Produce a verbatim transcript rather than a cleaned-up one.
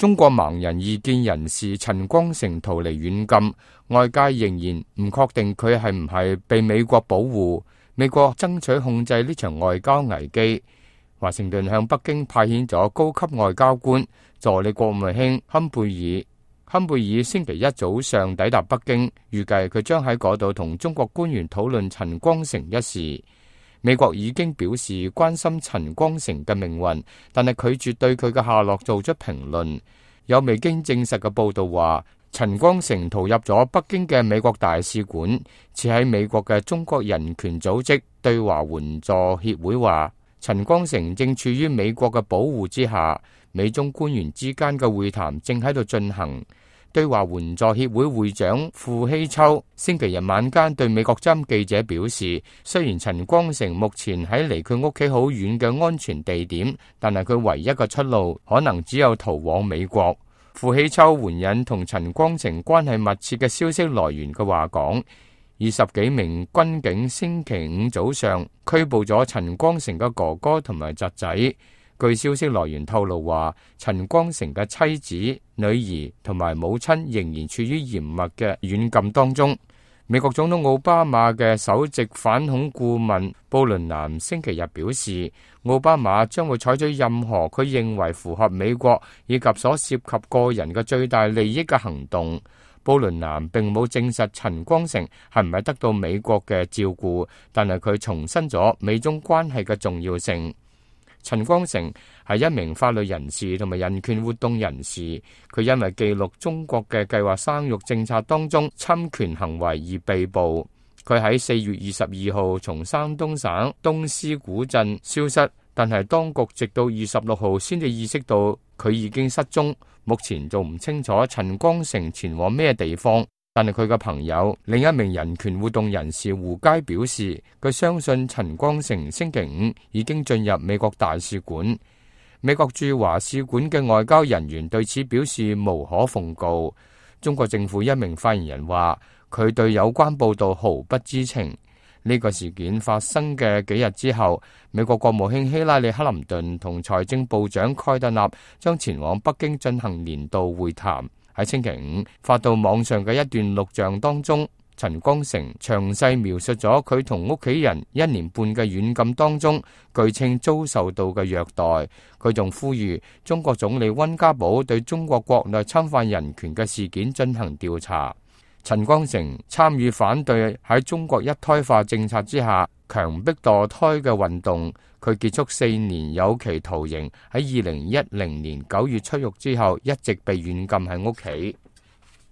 中國盲人異見人士陳光誠逃離軟禁，外界仍然唔確定佢係唔係被美國保護。美國爭取控制呢場外交危機。華盛頓向北京派遣咗高級外交官助理國務卿坎貝爾。坎貝爾星期一早上抵達北京，預計佢將喺嗰度同中國官員討論陳光誠一事。美國已經表示關心陳光誠嘅命運，但係拒絕對佢嘅下落做出評論。有未經證實嘅報道話，陳光誠逃入咗北京嘅美國大使館。設喺美國嘅中國人權組織對華援助協會話，陳光誠正處於美國嘅保護之下，美中官員之間嘅會談正喺度進行。對華援助協會會長傅希秋星期日晚間對美國之音記者表示，雖然陳光誠目前喺離佢屋企好遠嘅安全地點，但係佢唯一嘅出路可能只有逃往美國。傅希秋援引同陳光誠關係密切嘅消息來源嘅話講，二十幾名軍警星期五早上拘捕咗陳光誠嘅哥哥同埋侄仔。據消息來源透露話，陳光誠嘅妻子、女兒同埋母親仍然處於嚴密嘅軟禁當中。美國總統奧巴馬嘅首席反恐顧問布倫南星期日表示，奧巴馬將會採取任何佢認為符合美國以及所涉及個人嘅最大利益嘅行動。布倫南並冇證實陳光誠係唔係得到美國嘅照顧，但係佢重申咗美中關係嘅重要性。陳光誠係一名法律人士同埋人權活動人士，佢因為記錄中國嘅計劃生育政策當中侵權行為而被捕。佢喺四月二十二號從山東省東司古鎮消失，但係當局直到二十六號先至意識到佢已經失蹤。目前仲唔清楚陳光誠前往咩地方。但係佢嘅朋友，另一名人權活動人士胡佳表示，佢相信陳光誠星期五已經進入美國大使館。美國駐華使館嘅外交人員對此表示無可奉告。中國政府一名發言人話，佢對有關報道毫不知情。呢個事件發生嘅幾日之後，美國國務卿希拉里克林頓同財政部長蓋特納將前往北京進行年度會談。喺星期五發到網上嘅一段錄像當中，陳光誠詳細描述咗佢同屋企人一年半嘅軟禁當中，據稱遭受到嘅虐待。佢仲呼籲中國總理溫家寶對中國國內侵犯人權嘅事件進行調查。陳光誠參與反對喺中國一胎化政策之下強迫墮胎嘅運動。佢結束四年有期徒刑，喺二零一零年九月出獄之後，一直被軟禁喺屋企。